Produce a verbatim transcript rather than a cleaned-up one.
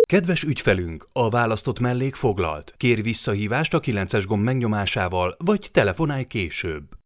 Kedves ügyfelünk, a választott mellék foglalt. Kérj visszahívást a kilences gomb megnyomásával, vagy telefonálj később.